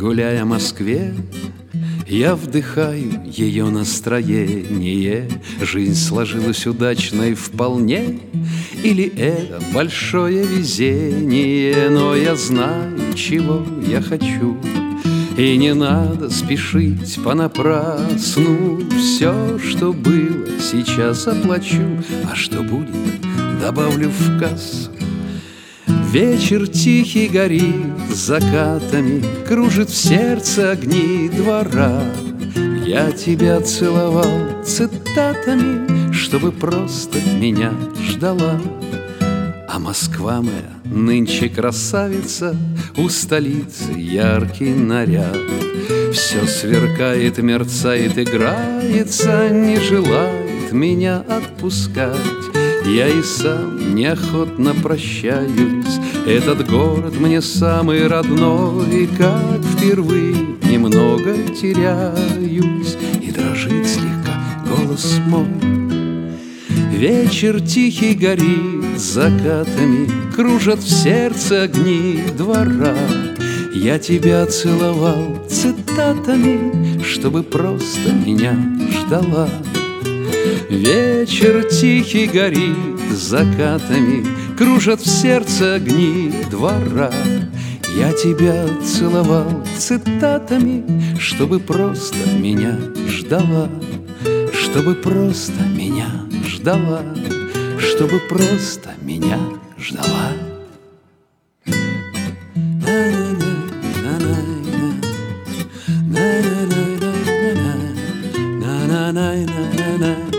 Гуляя в Москве, я вдыхаю ее настроение. Жизнь сложилась удачной вполне, или это большое везение? Но я знаю, чего я хочу, и не надо спешить понапрасну. Все, что было, сейчас оплачу, а что будет, добавлю в кассу. Вечер тихий горит закатами, кружит в сердце огни двора. Я тебя целовал цитатами, чтобы просто меня ждала. А Москва моя нынче красавица, у столицы яркий наряд. Все сверкает, мерцает, играется, не желает меня отпускать. Я и сам неохотно прощаюсь, этот город мне самый родной. Как впервые немного теряюсь, и дрожит слегка голос мой. Вечер тихий горит закатами, кружат в сердце огни двора. Я тебя целовал цитатами, чтобы просто меня ждала. Вечер тихий горит закатами, кружат в сердце огни двора. Я тебя целовал цитатами, чтобы просто меня ждала. Чтобы просто меня ждала, чтобы просто меня ждала. На